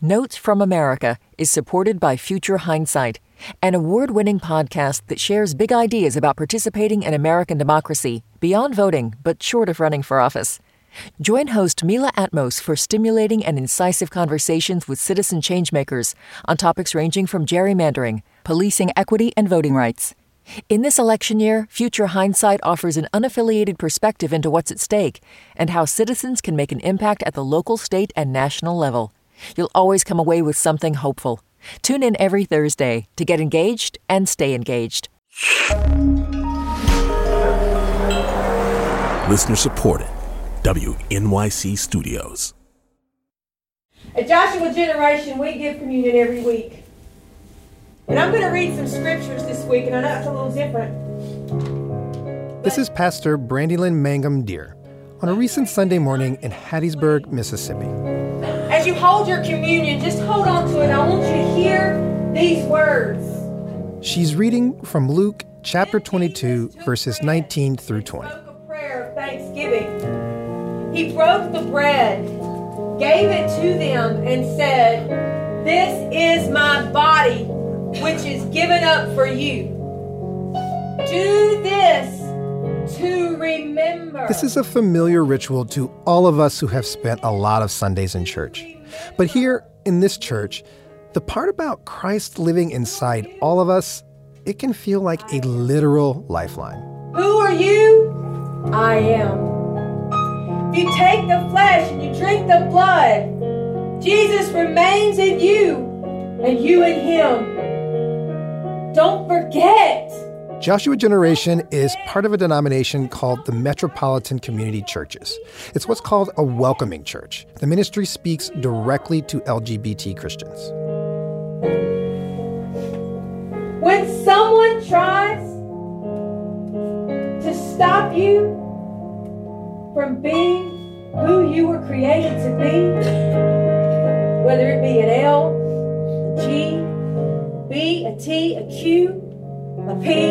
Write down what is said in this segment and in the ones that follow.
Notes from America is supported by Future Hindsight, an award-winning podcast that shares big ideas about participating in American democracy beyond voting, but short of running for office. Join host Mila Atmos for stimulating and incisive conversations with citizen changemakers on topics ranging from gerrymandering, policing equity, and voting rights. In this election year, Future Hindsight offers an unaffiliated perspective into what's at stake and how citizens can make an impact at the local, state, and national level. You'll always come away with something hopeful. Tune in every Thursday to get engaged and stay engaged. Listener supported. WNYC Studios. At Joshua Generation, we give communion every week. And I'm going to read some scriptures this week, and I know it's a little different. This is Pastor Brandylyn Mangum Deer on a recent Sunday morning in Hattiesburg, Mississippi. As you hold your communion, just hold on to it. I want you to hear these words. She's reading from Luke chapter 22, verses 19 through 20. He spoke a prayer of thanksgiving. He broke the bread, gave it to them, and said, "This is my body, which is given up for you. Do this to remember." This is a familiar ritual to all of us who have spent a lot of Sundays in church. But here in this church, the part about Christ living inside all of us, it can feel like a literal lifeline. Who are you? I am. If you take the flesh and you drink the blood, Jesus remains in you and you in him. Don't forget. Joshua Generation is part of a denomination called the Metropolitan Community Churches. It's what's called a welcoming church. The ministry speaks directly to LGBT Christians. When someone tries to stop you from being who you were created to be, whether it be an L, a G, B, a T, a Q, a P,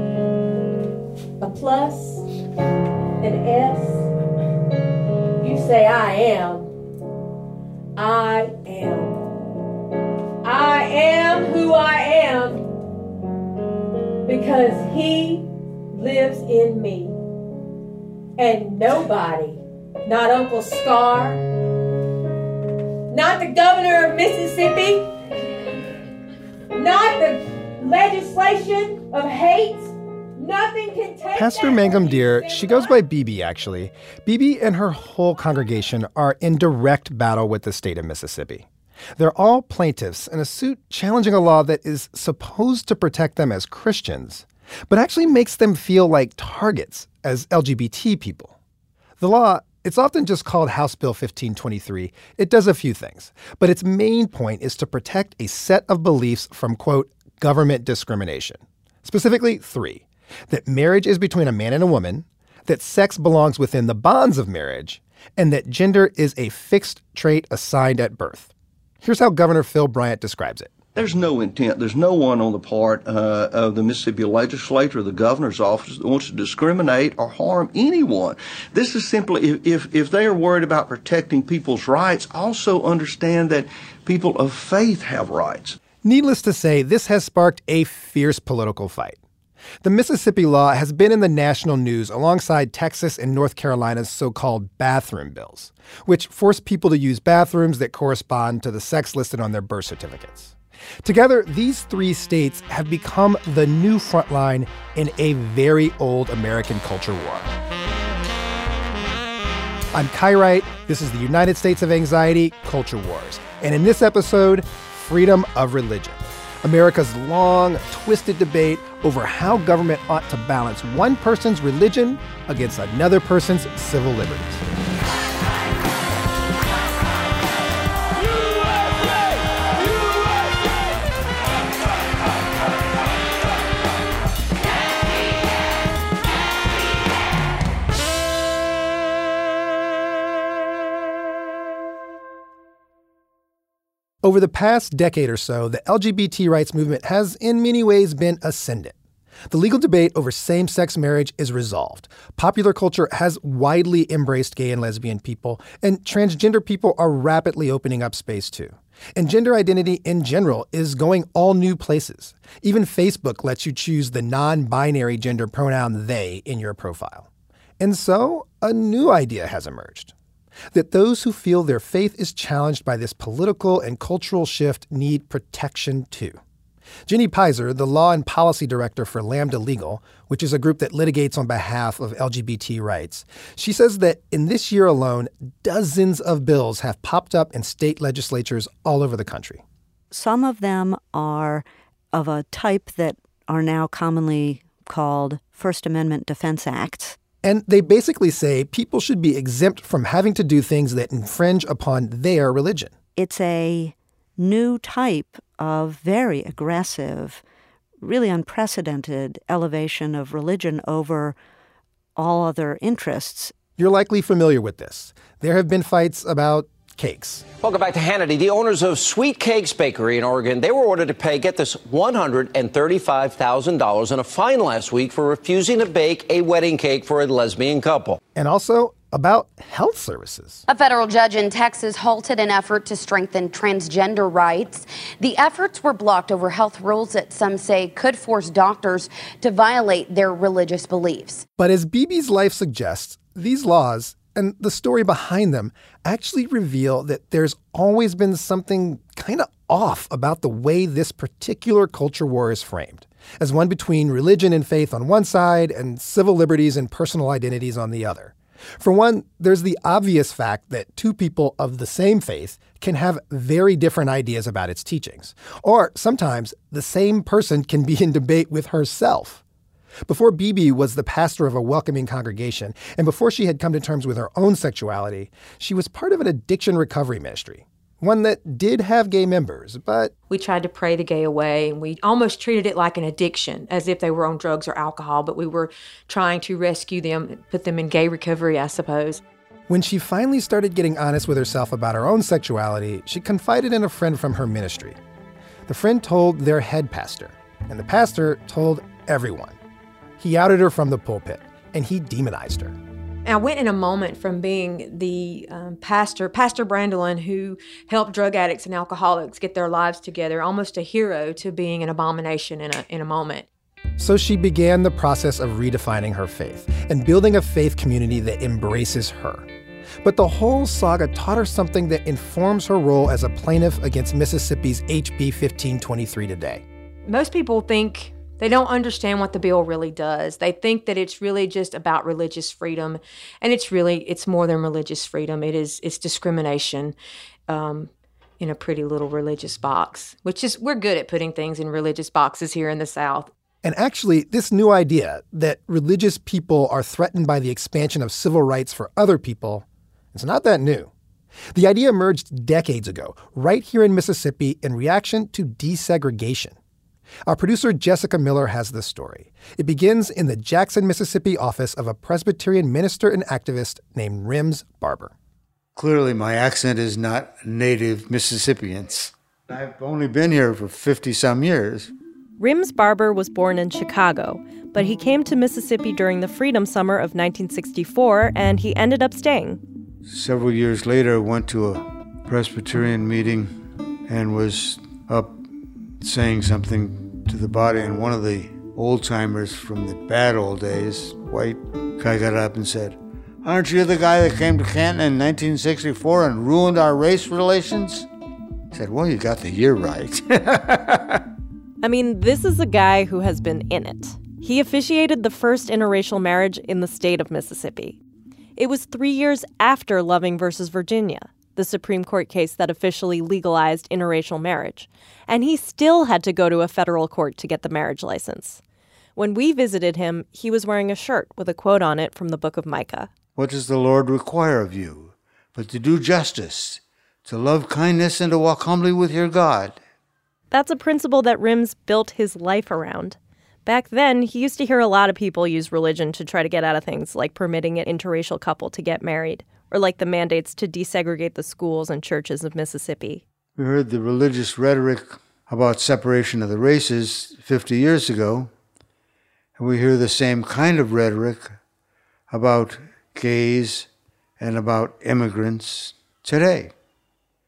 a plus, an S, you say, I am. I am. I am who I am because he lives in me. And nobody, not Uncle Scar, not the governor of Mississippi, not the legislation of hate, nothing can take Pastor that Mangum from Deer, you. she goes by BB actually. BB and her whole congregation are in direct battle with the state of Mississippi. They're all plaintiffs in a suit challenging a law that is supposed to protect them as Christians, but actually makes them feel like targets as LGBT people. The law, it's often just called House Bill 1523. It does a few things, but its main point is to protect a set of beliefs from, quote, government discrimination. Specifically, 3. That marriage is between a man and a woman, that sex belongs within the bonds of marriage, and that gender is a fixed trait assigned at birth. Here's how Governor Phil Bryant describes it. There's no intent. There's no one on the part of the Mississippi legislature or the governor's office that wants to discriminate or harm anyone. This is simply, if they are worried about protecting people's rights, also understand that people of faith have rights. Needless to say, this has sparked a fierce political fight. The Mississippi law has been in the national news alongside Texas and North Carolina's so-called bathroom bills, which force people to use bathrooms that correspond to the sex listed on their birth certificates. Together, these 3 states have become the new front line in a very old American culture war. I'm Kai Wright. This is the United States of Anxiety, Culture Wars. And in this episode, freedom of religion. America's long, twisted debate over how government ought to balance one person's religion against another person's civil liberties. Over the past decade or so, the LGBT rights movement has in many ways been ascendant. The legal debate over same-sex marriage is resolved. Popular culture has widely embraced gay and lesbian people, and transgender people are rapidly opening up space too. And gender identity in general is going all new places. Even Facebook lets you choose the non-binary gender pronoun they in your profile. And so a new idea has emerged. That those who feel their faith is challenged by this political and cultural shift need protection too. Jenny Pizer, the law and policy director for Lambda Legal, which is a group that litigates on behalf of LGBT rights, she says that in this year alone, dozens of bills have popped up in state legislatures all over the country. Some of them are of a type that are now commonly called First Amendment Defense Acts. And they basically say people should be exempt from having to do things that infringe upon their religion. It's a new type of very aggressive, really unprecedented elevation of religion over all other interests. You're likely familiar with this. There have been fights about cakes. Welcome back to Hannity. The owners of Sweet Cakes Bakery in Oregon, they were ordered to pay, get this, $135,000 in a fine last week for refusing to bake a wedding cake for a lesbian couple. And also about health services. A federal judge in Texas halted an effort to strengthen transgender rights. The efforts were blocked over health rules that some say could force doctors to violate their religious beliefs. But as Bibi's life suggests, these laws and the story behind them actually reveal that there's always been something kind of off about the way this particular culture war is framed, as one between religion and faith on one side and civil liberties and personal identities on the other. For one, there's the obvious fact that two people of the same faith can have very different ideas about its teachings. Or sometimes the same person can be in debate with herself. Before Bibi was the pastor of a welcoming congregation, and before she had come to terms with her own sexuality, she was part of an addiction recovery ministry. One that did have gay members, but we tried to pray the gay away, and we almost treated it like an addiction, as if they were on drugs or alcohol, but we were trying to rescue them, put them in gay recovery, I suppose. When she finally started getting honest with herself about her own sexuality, she confided in a friend from her ministry. The friend told their head pastor, and the pastor told everyone. He outed her from the pulpit, and he demonized her. I went in a moment from being the Pastor Brandolin, who helped drug addicts and alcoholics get their lives together, almost a hero, to being an abomination in a moment. So she began the process of redefining her faith and building a faith community that embraces her. But the whole saga taught her something that informs her role as a plaintiff against Mississippi's HB 1523 today. Most people think they don't understand what the bill really does. They think that it's really just about religious freedom, and it's more than religious freedom. It's discrimination in a pretty little religious box, we're good at putting things in religious boxes here in the South. And actually, this new idea that religious people are threatened by the expansion of civil rights for other people, it's not that new. The idea emerged decades ago, right here in Mississippi, in reaction to desegregation. Our producer Jessica Miller has this story. It begins in the Jackson, Mississippi office of a Presbyterian minister and activist named Rims Barber. Clearly, my accent is not native Mississippians. I've only been here for 50-some years. Rims Barber was born in Chicago, but he came to Mississippi during the Freedom Summer of 1964, and he ended up staying. Several years later, I went to a Presbyterian meeting and was up saying something to the body, and one of the old-timers from the bad old days, white guy, got up and said, "Aren't you the guy that came to Canton in 1964 and ruined our race relations?" I said, "Well, you got the year right." I mean, this is a guy who has been in it. He officiated the first interracial marriage in the state of Mississippi. It was 3 years after Loving versus Virginia, the Supreme Court case that officially legalized interracial marriage, and he still had to go to a federal court to get the marriage license. When we visited him, he was wearing a shirt with a quote on it from the book of Micah. "What does the Lord require of you? But to do justice, to love kindness, and to walk humbly with your God." That's a principle that Rims built his life around. Back then, he used to hear a lot of people use religion to try to get out of things like permitting an interracial couple to get married, or like the mandates to desegregate the schools and churches of Mississippi. We heard the religious rhetoric about separation of the races 50 years ago, and we hear the same kind of rhetoric about gays and about immigrants today.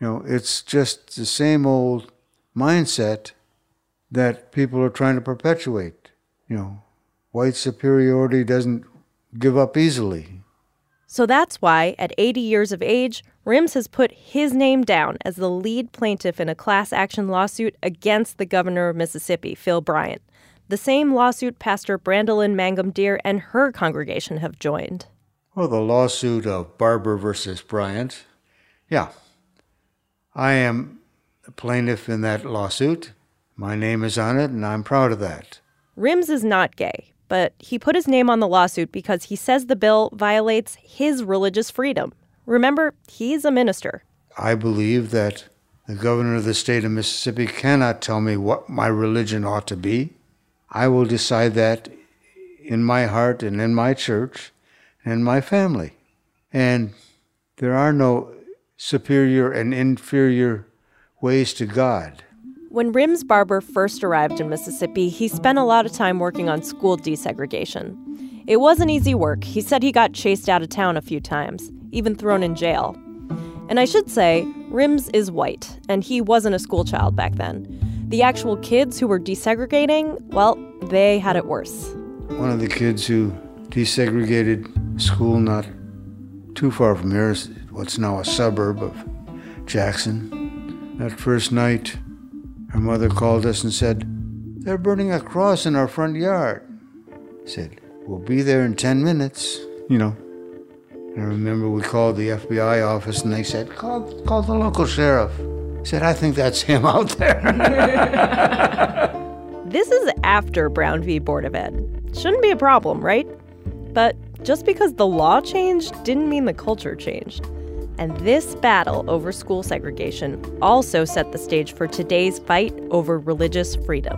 It's just the same old mindset that people are trying to perpetuate. White superiority doesn't give up easily. So that's why, at 80 years of age, Rims has put his name down as the lead plaintiff in a class action lawsuit against the governor of Mississippi, Phil Bryant. The same lawsuit Pastor Brandolyn Mangum Deer and her congregation have joined. Well, the lawsuit of Barber versus Bryant. Yeah. I am a plaintiff in that lawsuit. My name is on it, and I'm proud of that. Rims is not gay, but he put his name on the lawsuit because he says the bill violates his religious freedom. Remember, he's a minister. I believe that the governor of the state of Mississippi cannot tell me what my religion ought to be. I will decide that in my heart and in my church and my family. And there are no superior and inferior ways to God. When Rims Barber first arrived in Mississippi, he spent a lot of time working on school desegregation. It wasn't easy work. He said he got chased out of town a few times, even thrown in jail. And I should say, Rims is white, and he wasn't a school child back then. The actual kids who were desegregating, well, they had it worse. One of the kids who desegregated school not too far from here is what's now a suburb of Jackson. That first night, her mother called us and said, "They're burning a cross in our front yard." I said, "We'll be there in 10 minutes, I remember we called the FBI office and they said, call the local sheriff. I said, "I think that's him out there." This is after Brown v. Board of Ed. Shouldn't be a problem, right? But just because the law changed didn't mean the culture changed. And this battle over school segregation also set the stage for today's fight over religious freedom.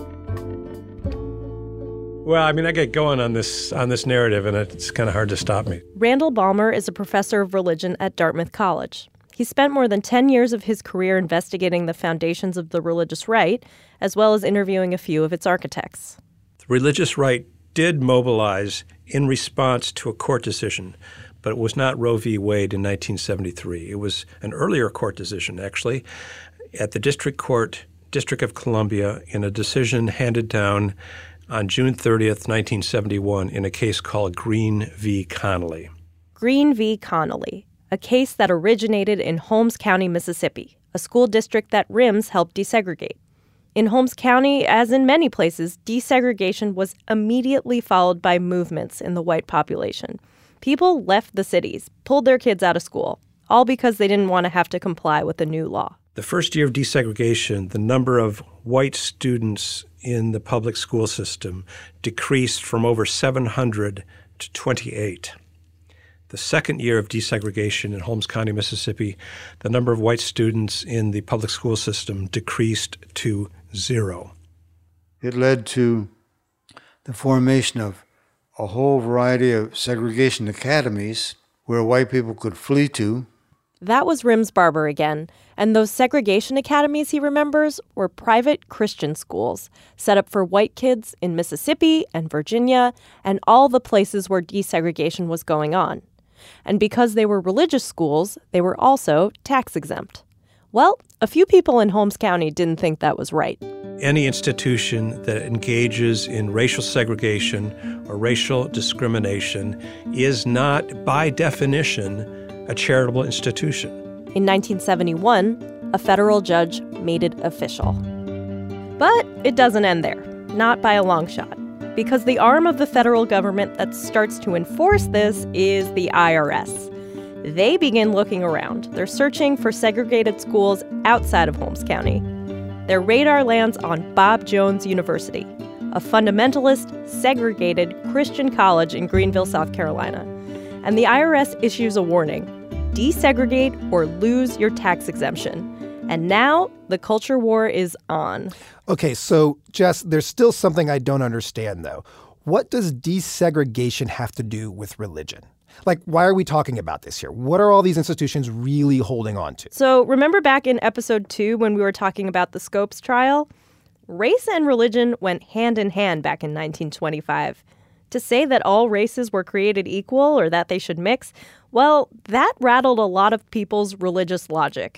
Well, I get going on this narrative, and it's kind of hard to stop me. Randall Balmer is a professor of religion at Dartmouth College. He spent more than 10 years of his career investigating the foundations of the religious right, as well as interviewing a few of its architects. The religious right did mobilize in response to a court decision, but it was not Roe v. Wade in 1973. It was an earlier court decision, actually, at the District of Columbia, in a decision handed down on June 30th, 1971, in a case called Green v. Connolly. Green v. Connolly, a case that originated in Holmes County, Mississippi, a school district that Rims helped desegregate. In Holmes County, as in many places, desegregation was immediately followed by movements in the white population. People left the cities, pulled their kids out of school, all because they didn't want to have to comply with the new law. The first year of desegregation, the number of white students in the public school system decreased from over 700 to 28. The second year of desegregation in Holmes County, Mississippi, the number of white students in the public school system decreased to 0. It led to the formation of a whole variety of segregation academies where white people could flee to. That was Rims Barber again, and those segregation academies he remembers were private Christian schools set up for white kids in Mississippi and Virginia and all the places where desegregation was going on. And because they were religious schools, they were also tax exempt. Well, a few people in Holmes County didn't think that was right. Any institution that engages in racial segregation or racial discrimination is not, by definition, a charitable institution. In 1971, a federal judge made it official. But it doesn't end there, not by a long shot, because the arm of the federal government that starts to enforce this is the IRS. They begin looking around. They're searching for segregated schools outside of Holmes County. Their radar lands on Bob Jones University, a fundamentalist, segregated Christian college in Greenville, South Carolina. And the IRS issues a warning: desegregate or lose your tax exemption. And now the culture war is on. Okay, so Jess, there's still something I don't understand, though. What does desegregation have to do with religion? Like, why are we talking about this here? What are all these institutions really holding on to? So remember back in episode 2 when we were talking about the Scopes trial? Race and religion went hand in hand back in 1925. To say that all races were created equal or that they should mix, well, that rattled a lot of people's religious logic.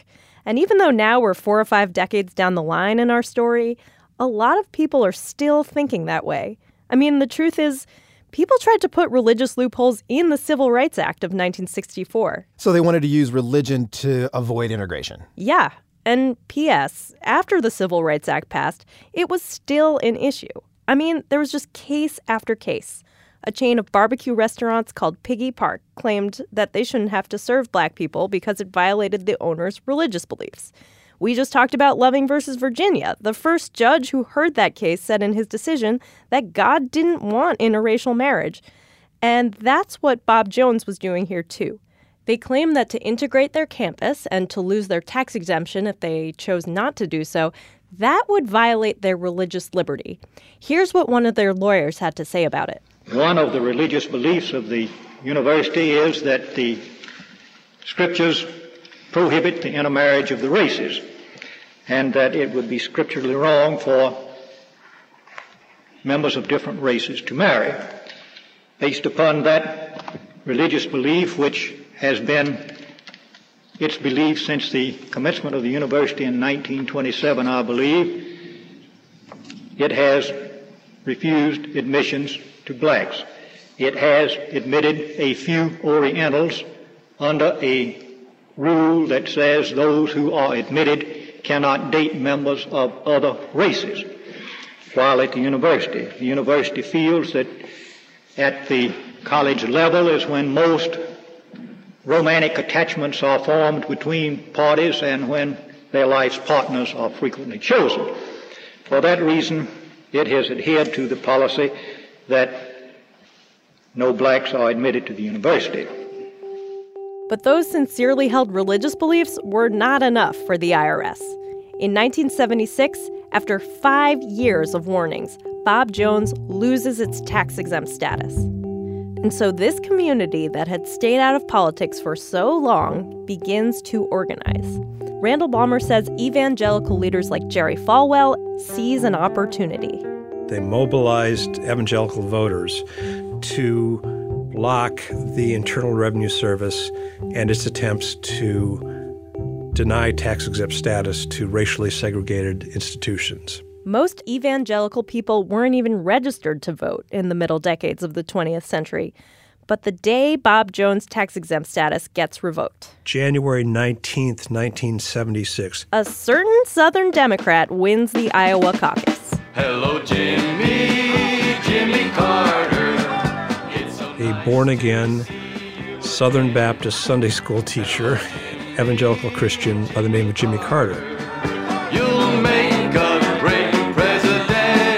And even though now we're 4 or 5 decades down the line in our story, a lot of people are still thinking that way. I mean, the truth is, people tried to put religious loopholes in the Civil Rights Act of 1964. So they wanted to use religion to avoid integration. Yeah. And P.S., after the Civil Rights Act passed, it was still an issue. I mean, there was just case after case. A chain of barbecue restaurants called Piggy Park claimed that they shouldn't have to serve black people because it violated the owner's religious beliefs. We just talked about Loving versus Virginia. The first judge who heard that case said in his decision that God didn't want interracial marriage. And that's what Bob Jones was doing here, too. They claim that to integrate their campus and to lose their tax exemption if they chose not to do so, that would violate their religious liberty. Here's what one of their lawyers had to say about it. One of the religious beliefs of the university is that the scriptures prohibit the intermarriage of the races, and that it would be scripturally wrong for members of different races to marry. Based upon that religious belief, which has been its belief since the commencement of the university in 1927, I believe, it has refused admissions to blacks. It has admitted a few Orientals under a rule that says those who are admitted cannot date members of other races. While at the university feels that at the college level is when most romantic attachments are formed between parties and when their life's partners are frequently chosen. For that reason, it has adhered to the policy that no blacks are admitted to the university. But those sincerely held religious beliefs were not enough for the IRS. In 1976, after 5 years of warnings, Bob Jones loses its tax-exempt status. And so this community that had stayed out of politics for so long begins to organize. Randall Balmer says evangelical leaders like Jerry Falwell seize an opportunity. They mobilized evangelical voters to block the Internal Revenue Service and its attempts to deny tax-exempt status to racially segregated institutions. Most evangelical people weren't even registered to vote in the middle decades of the 20th century. But the day Bob Jones' tax-exempt status gets revoked, January 19th, 1976, a certain Southern Democrat wins the Iowa caucus. Hello, Jimmy Carter. A born-again Southern Baptist Sunday school teacher, evangelical Christian by the name of Jimmy Carter. You'll make a great president.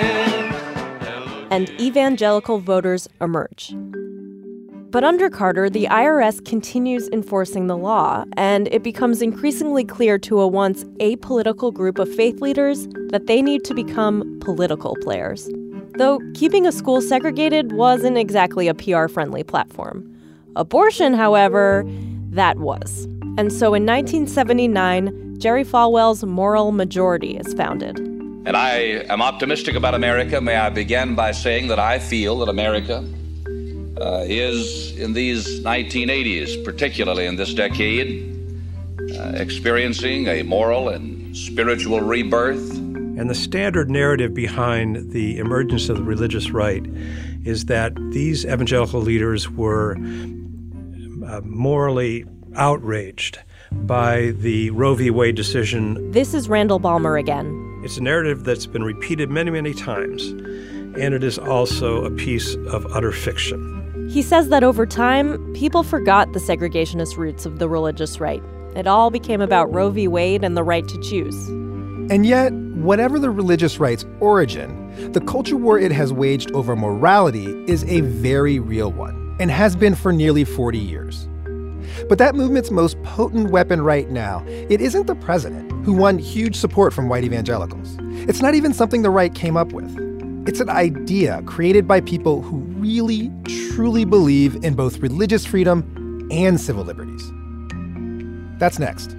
And evangelical voters emerge. But under Carter, the IRS continues enforcing the law, and it becomes increasingly clear to a once apolitical group of faith leaders that they need to become political players. Though keeping a school segregated wasn't exactly a PR-friendly platform. Abortion, however, that was. And so in 1979, Jerry Falwell's Moral Majority is founded. And I am optimistic about America. May I begin by saying that I feel that America is, in these 1980s, particularly in this decade, experiencing a moral and spiritual rebirth. And the standard narrative behind the emergence of the religious right is that these evangelical leaders were morally outraged by the Roe v. Wade decision. This is Randall Balmer again. It's a narrative that's been repeated many, many times, and it is also a piece of utter fiction. He says that over time, people forgot the segregationist roots of the religious right. It all became about Roe v. Wade and the right to choose. And yet, whatever the religious right's origin, the culture war it has waged over morality is a very real one, and has been for nearly 40 years. But that movement's most potent weapon right now, it isn't the president, who won huge support from white evangelicals. It's not even something the right came up with. It's an idea created by people who really, truly believe in both religious freedom and civil liberties. That's next.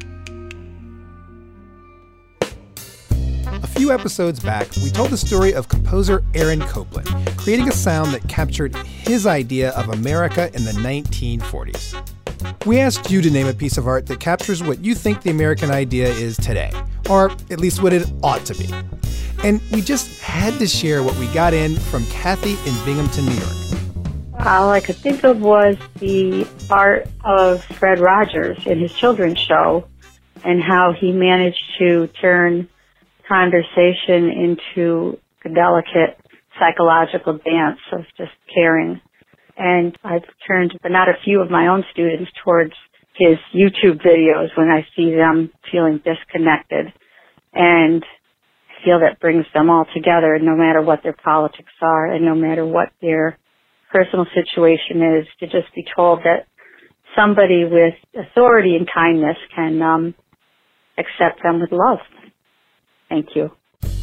A few episodes back, we told the story of composer Aaron Copland creating a sound that captured his idea of America in the 1940s. We asked you to name a piece of art that captures what you think the American idea is today, or at least what it ought to be. And we just had to share what we got in from Kathy in Binghamton, New York. All I could think of was the art of Fred Rogers in his children's show and how he managed to turn conversation into a delicate psychological dance of just caring. And I've turned not a few of my own students towards his YouTube videos when I see them feeling disconnected. And I feel that brings them all together, no matter what their politics are and no matter what their personal situation is, to just be told that somebody with authority and kindness can accept them with love. Thank you.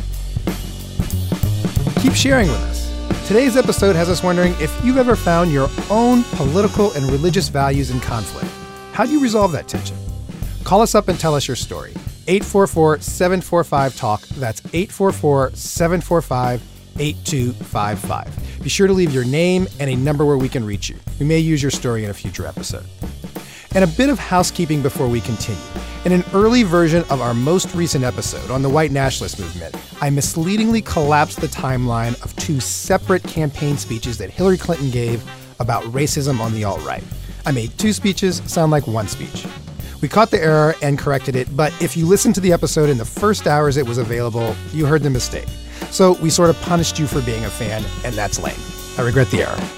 Keep sharing with us. Today's episode has us wondering if you've ever found your own political and religious values in conflict. How do you resolve that tension? Call us up and tell us your story. 844-745-TALK. That's 844-745-8255. Be sure to leave your name and a number where we can reach you. We may use your story in a future episode. And a bit of housekeeping before we continue. In an early version of our most recent episode on the white nationalist movement, I misleadingly collapsed the timeline of two separate campaign speeches that Hillary Clinton gave about racism on the alt-right. I made two speeches sound like one speech. We caught the error and corrected it, but if you listened to the episode in the first hours it was available, you heard the mistake. So we sort of punished you for being a fan, and that's lame. I regret the error.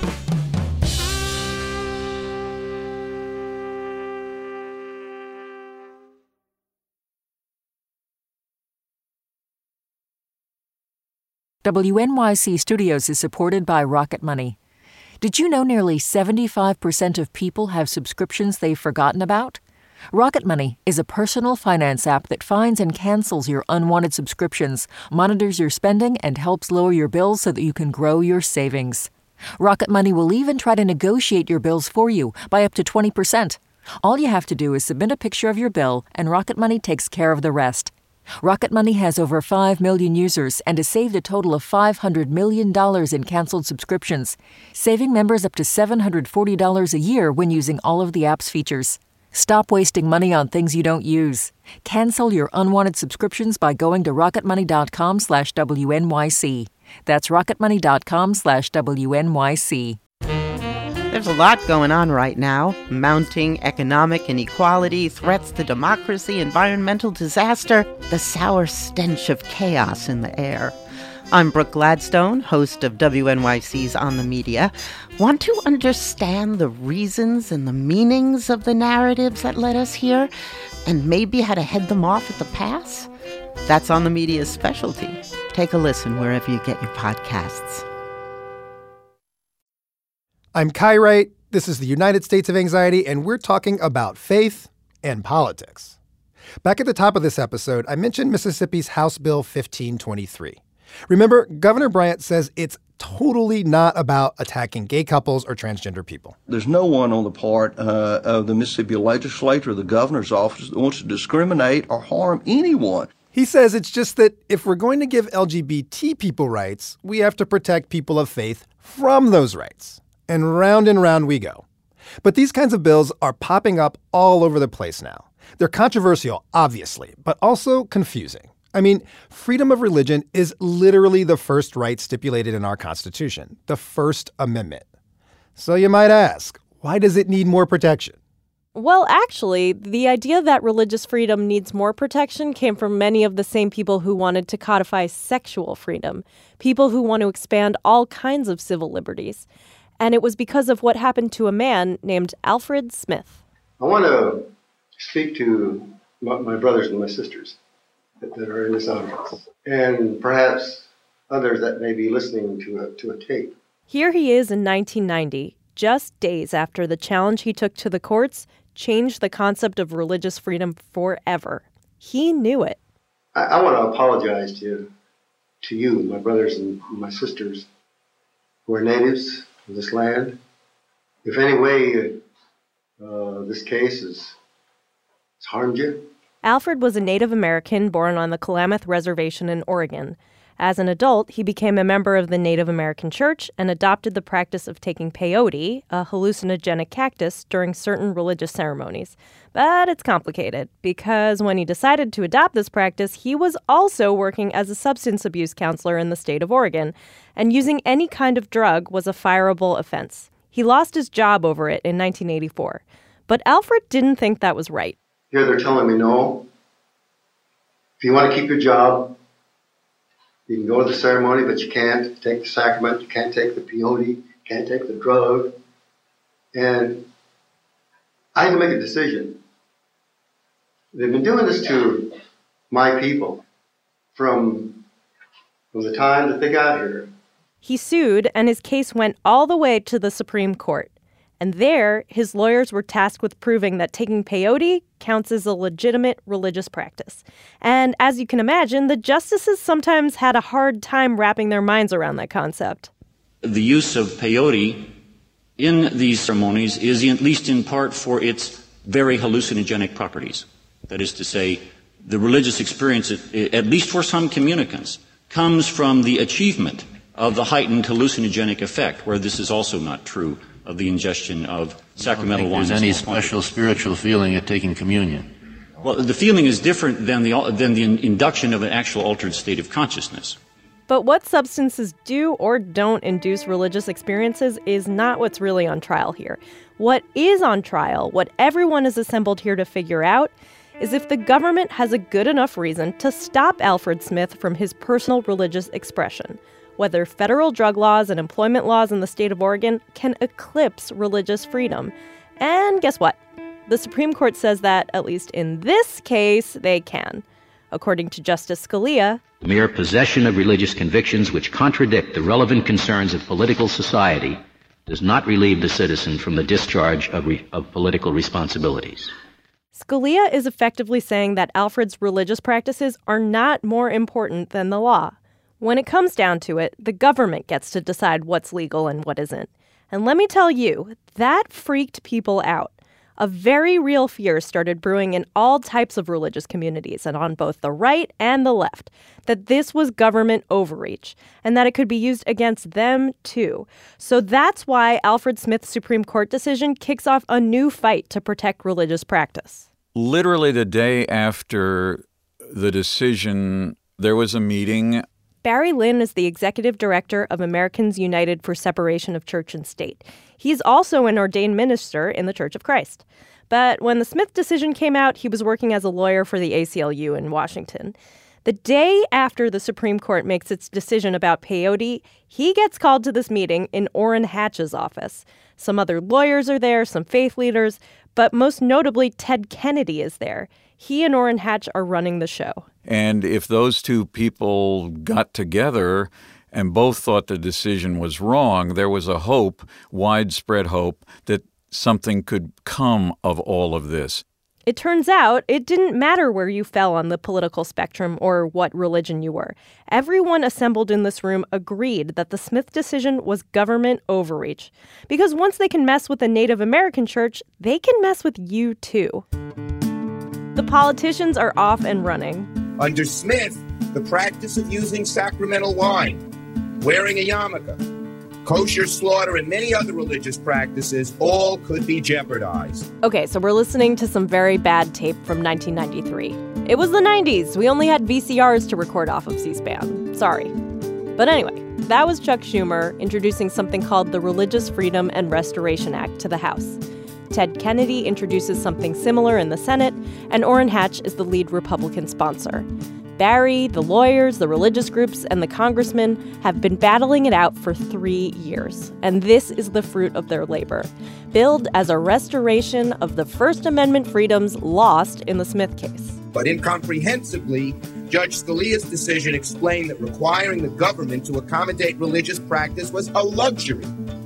WNYC Studios is supported by Rocket Money. Did you know nearly 75% of people have subscriptions they've forgotten about? Rocket Money is a personal finance app that finds and cancels your unwanted subscriptions, monitors your spending, and helps lower your bills so that you can grow your savings. Rocket Money will even try to negotiate your bills for you by up to 20%. All you have to do is submit a picture of your bill, and Rocket Money takes care of the rest. Rocket Money has over 5 million users and has saved a total of $500 million in canceled subscriptions, saving members up to $740 a year when using all of the app's features. Stop wasting money on things you don't use. Cancel your unwanted subscriptions by going to rocketmoney.com/WNYC. That's rocketmoney.com/WNYC. There's a lot going on right now. Mounting economic inequality, threats to democracy, environmental disaster, the sour stench of chaos in the air. I'm Brooke Gladstone, host of WNYC's On the Media. Want to understand the reasons and the meanings of the narratives that led us here, and maybe how to head them off at the pass? That's On the Media's specialty. Take a listen wherever you get your podcasts. I'm Kai Wright. This is the United States of Anxiety, and we're talking about faith and politics. Back at the top of this episode, I mentioned Mississippi's House Bill 1523. Remember, Governor Bryant says it's totally not about attacking gay couples or transgender people. There's no one on the part of the Mississippi legislature or the governor's office that wants to discriminate or harm anyone. He says it's just that if we're going to give LGBT people rights, we have to protect people of faith from those rights. And round we go. But these kinds of bills are popping up all over the place now. They're controversial, obviously, but also confusing. I mean, freedom of religion is literally the first right stipulated in our Constitution, the First Amendment. So you might ask, why does it need more protection? Well, actually, the idea that religious freedom needs more protection came from many of the same people who wanted to codify sexual freedom, people who want to expand all kinds of civil liberties. And it was because of what happened to a man named Alfred Smith. I want to speak to my brothers and my sisters that are in this audience, and perhaps others that may be listening to a tape. Here he is in 1990, just days after the challenge he took to the courts changed the concept of religious freedom forever. He knew it. I want to apologize to you, my brothers and my sisters, who are natives of this land. If any way this case has harmed you. Alfred was a Native American born on the Klamath Reservation in Oregon. As an adult, he became a member of the Native American Church and adopted the practice of taking peyote, a hallucinogenic cactus, during certain religious ceremonies. But it's complicated, because when he decided to adopt this practice, he was also working as a substance abuse counselor in the state of Oregon, and using any kind of drug was a fireable offense. He lost his job over it in 1984. But Alfred didn't think that was right. Here they're telling me, no, if you want to keep your job, you can go to the ceremony, but you can't take the sacrament, you can't take the peyote, you can't take the drug. And I had to make a decision. They've been doing this to my people from the time that they got here. He sued, and his case went all the way to the Supreme Court. And there, his lawyers were tasked with proving that taking peyote counts as a legitimate religious practice. And as you can imagine, the justices sometimes had a hard time wrapping their minds around that concept. The use of peyote in these ceremonies is, at least in part, for its very hallucinogenic properties. That is to say, the religious experience, at least for some communicants, comes from the achievement of the heightened hallucinogenic effect, where this is also not true of the ingestion of sacramental wine. There's any special spiritual feeling at taking communion? Well, the feeling is different than the induction of an actual altered state of consciousness. But what substances do or don't induce religious experiences is not what's really on trial here. What is on trial, what everyone is assembled here to figure out, is if the government has a good enough reason to stop Alfred Smith from his personal religious expression. Whether federal drug laws and employment laws in the state of Oregon can eclipse religious freedom. And guess what? The Supreme Court says that, at least in this case, they can. According to Justice Scalia, mere possession of religious convictions which contradict the relevant concerns of political society does not relieve the citizen from the discharge of political responsibilities. Scalia is effectively saying that Alfred's religious practices are not more important than the law. When it comes down to it, the government gets to decide what's legal and what isn't. And let me tell you, that freaked people out. A very real fear started brewing in all types of religious communities and on both the right and the left, that this was government overreach and that it could be used against them too. So that's why Alfred Smith's Supreme Court decision kicks off a new fight to protect religious practice. Literally the day after the decision, there was a meeting. Barry Lynn is the executive director of Americans United for Separation of Church and State. He's also an ordained minister in the Church of Christ. But when the Smith decision came out, he was working as a lawyer for the ACLU in Washington. The day after the Supreme Court makes its decision about peyote, he gets called to this meeting in Orrin Hatch's office. Some other lawyers are there, some faith leaders, but most notably, Ted Kennedy is there. He and Orrin Hatch are running the show. And if those two people got together and both thought the decision was wrong, there was a hope, widespread hope, that something could come of all of this. It turns out it didn't matter where you fell on the political spectrum or what religion you were. Everyone assembled in this room agreed that the Smith decision was government overreach. Because once they can mess with the Native American church, they can mess with you too. The politicians are off and running. Under Smith, the practice of using sacramental wine, wearing a yarmulke, kosher slaughter, and many other religious practices all could be jeopardized. Okay, so we're listening to some very bad tape from 1993. It was the 90s. We only had VCRs to record off of C-SPAN. Sorry. But anyway, that was Chuck Schumer introducing something called the Religious Freedom and Restoration Act to the House. Ted Kennedy introduces something similar in the Senate, and Orrin Hatch is the lead Republican sponsor. Barry, the lawyers, the religious groups, and the congressmen have been battling it out for 3 years. And this is the fruit of their labor, billed as a restoration of the First Amendment freedoms lost in the Smith case. But incomprehensibly, Judge Scalia's decision explained that requiring the government to accommodate religious practice was a luxury.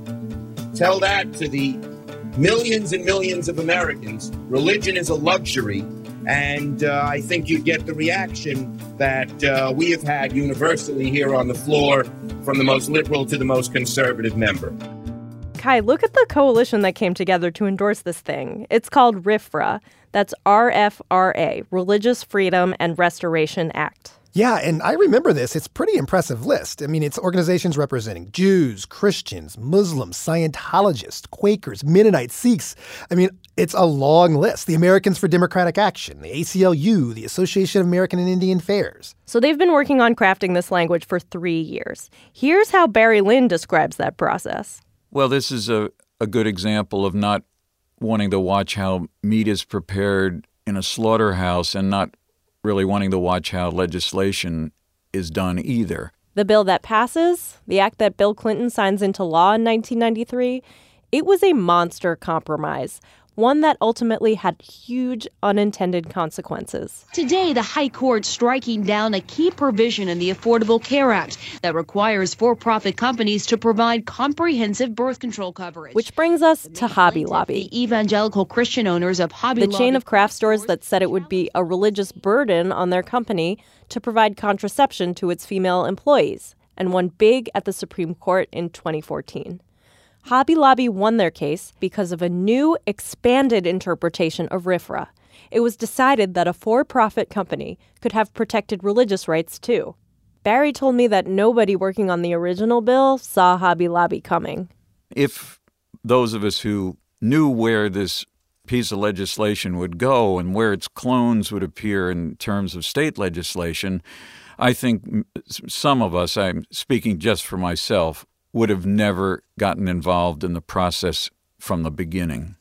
Tell that to the millions and millions of Americans. Religion is a luxury. And I think you'd get the reaction that we have had universally here on the floor from the most liberal to the most conservative member. Kai, look at the coalition that came together to endorse this thing. It's called RFRA. That's RFRA, Religious Freedom and Restoration Act. Yeah, and I remember this. It's a pretty impressive list. I mean, it's organizations representing Jews, Christians, Muslims, Scientologists, Quakers, Mennonites, Sikhs. I mean, it's a long list. The Americans for Democratic Action, the ACLU, the Association of American and Indian Fairs. So they've been working on crafting this language for 3 years. Here's how Barry Lynn describes that process. Well, this is a good example of not wanting to watch how meat is prepared in a slaughterhouse and not really wanting to watch how legislation is done either. The bill that passes, the act that Bill Clinton signs into law in 1993, it was a monster compromise, one that ultimately had huge unintended consequences. Today, the High Court striking down a key provision in the Affordable Care Act that requires for-profit companies to provide comprehensive birth control coverage. Which brings us to Hobby Lobby. The evangelical Christian owners of Hobby Lobby. The chain of craft stores that said it would be a religious burden on their company to provide contraception to its female employees, and won big at the Supreme Court in 2014. Hobby Lobby won their case because of a new, expanded interpretation of RFRA. It was decided that a for-profit company could have protected religious rights, too. Barry told me that nobody working on the original bill saw Hobby Lobby coming. If those of us who knew where this piece of legislation would go and where its clones would appear in terms of state legislation, I think some of us, I'm speaking just for myself, would have never gotten involved in the process from the beginning.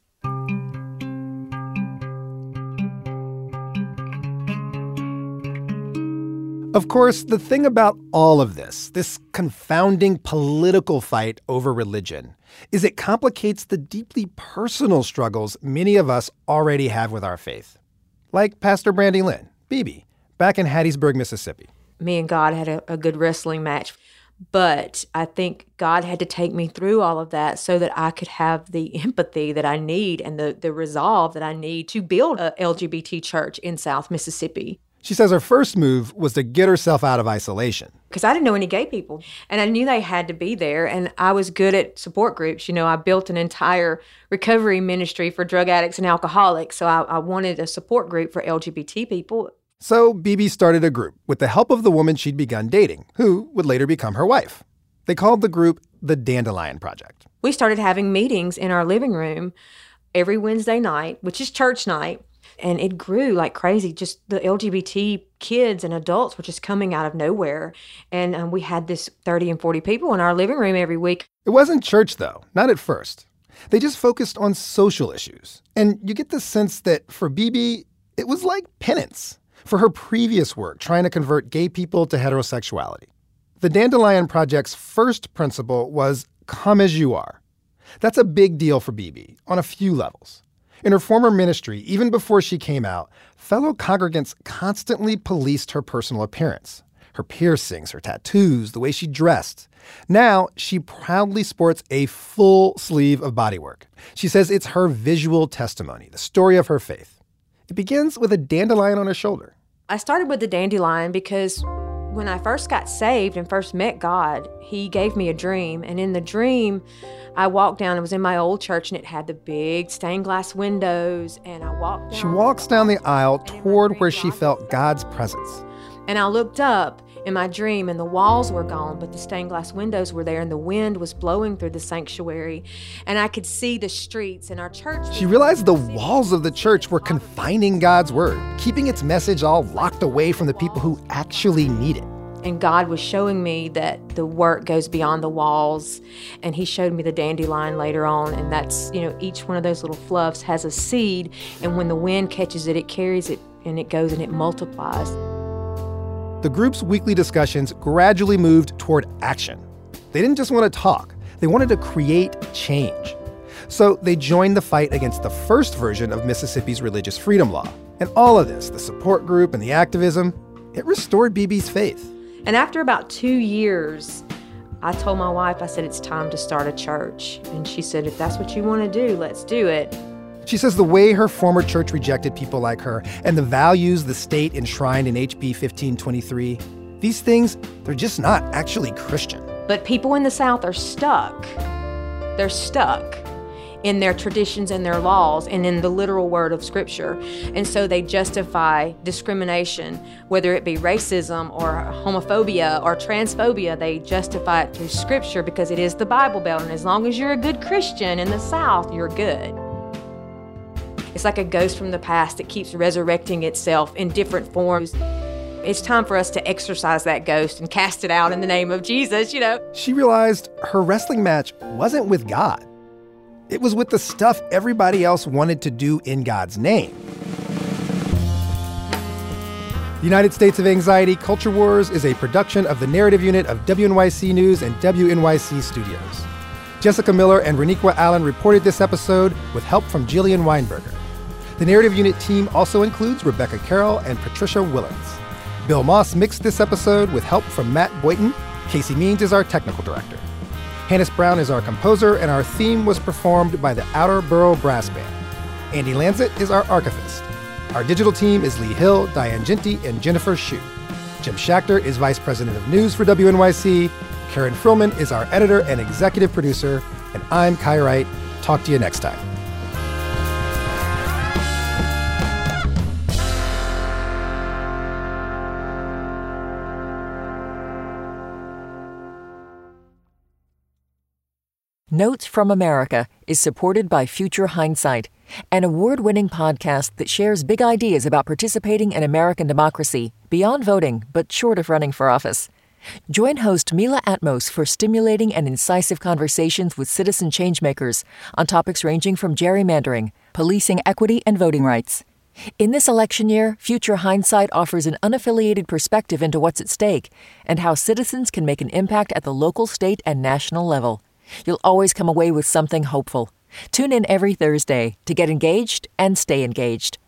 Of course, the thing about all of this confounding political fight over religion, is it complicates the deeply personal struggles many of us already have with our faith. Like Pastor Brandy Lynn, BB, back in Hattiesburg, Mississippi. Me and God had a good wrestling match. But I think God had to take me through all of that so that I could have the empathy that I need and the resolve that I need to build a LGBT church in South Mississippi. She says her first move was to get herself out of isolation. Because I didn't know any gay people, and I knew they had to be there, and I was good at support groups. You know, I built an entire recovery ministry for drug addicts and alcoholics, so I wanted a support group for LGBT people. So BB started a group with the help of the woman she'd begun dating, who would later become her wife. They called the group the Dandelion Project. We started having meetings in our living room every Wednesday night, which is church night, and it grew like crazy. Just the LGBT kids and adults were just coming out of nowhere, and we had this 30 and 40 people in our living room every week. It wasn't church, though, not at first. They just focused on social issues. And you get the sense that for BB, it was like penance for her previous work trying to convert gay people to heterosexuality. The Dandelion Project's first principle was come as you are. That's a big deal for BB on a few levels. In her former ministry, even before she came out, fellow congregants constantly policed her personal appearance. Her piercings, her tattoos, the way she dressed. Now, she proudly sports a full sleeve of bodywork. She says it's her visual testimony, the story of her faith. It begins with a dandelion on her shoulder. I started with the dandelion because when I first got saved and first met God, he gave me a dream. And in the dream, I walked down. It was in my old church, and it had the big stained glass windows. And I walked down. She walks down the aisle toward where she felt God's presence. And I looked up in my dream, and the walls were gone, but the stained glass windows were there, and the wind was blowing through the sanctuary, and I could see the streets in our church. She realized the walls of the church were confining God's word, keeping its message all locked away from the people who actually need it. And God was showing me that the work goes beyond the walls, and he showed me the dandelion later on, and that's, you know, each one of those little fluffs has a seed, and when the wind catches it, it carries it, and it goes and it multiplies. The group's weekly discussions gradually moved toward action. They didn't just want to talk. They wanted to create change. So they joined the fight against the first version of Mississippi's religious freedom law. And all of this, the support group and the activism, it restored BB's faith. And after about 2 years, I told my wife, I said, it's time to start a church. And she said, if that's what you want to do, let's do it. She says the way her former church rejected people like her and the values the state enshrined in HB 1523, these things, they're just not actually Christian. But people in the South are stuck. They're stuck in their traditions and their laws and in the literal word of Scripture. And so they justify discrimination, whether it be racism or homophobia or transphobia. They justify it through Scripture because it is the Bible Belt. And as long as you're a good Christian in the South, you're good. It's like a ghost from the past that keeps resurrecting itself in different forms. It's time for us to exorcise that ghost and cast it out in the name of Jesus, She realized her wrestling match wasn't with God. It was with the stuff everybody else wanted to do in God's name. The United States of Anxiety Culture Wars is a production of the Narrative Unit of WNYC News and WNYC Studios. Jessica Miller and Reniqua Allen reported this episode with help from Jillian Weinberger. The Narrative Unit team also includes Rebecca Carroll and Patricia Willens. Bill Moss mixed this episode with help from Matt Boynton. Casey Means is our technical director. Hannes Brown is our composer, and our theme was performed by the Outer Borough Brass Band. Andy Lanzett is our archivist. Our digital team is Lee Hill, Diane Ginty, and Jennifer Hsu. Jim Schachter is vice president of news for WNYC. Karen Frillman is our editor and executive producer. And I'm Kai Wright. Talk to you next time. Notes from America is supported by Future Hindsight, an award-winning podcast that shares big ideas about participating in American democracy beyond voting, but short of running for office. Join host Mila Atmos for stimulating and incisive conversations with citizen changemakers on topics ranging from gerrymandering, policing equity, and voting rights. In this election year, Future Hindsight offers an unaffiliated perspective into what's at stake and how citizens can make an impact at the local, state, and national level. You'll always come away with something hopeful. Tune in every Thursday to get engaged and stay engaged.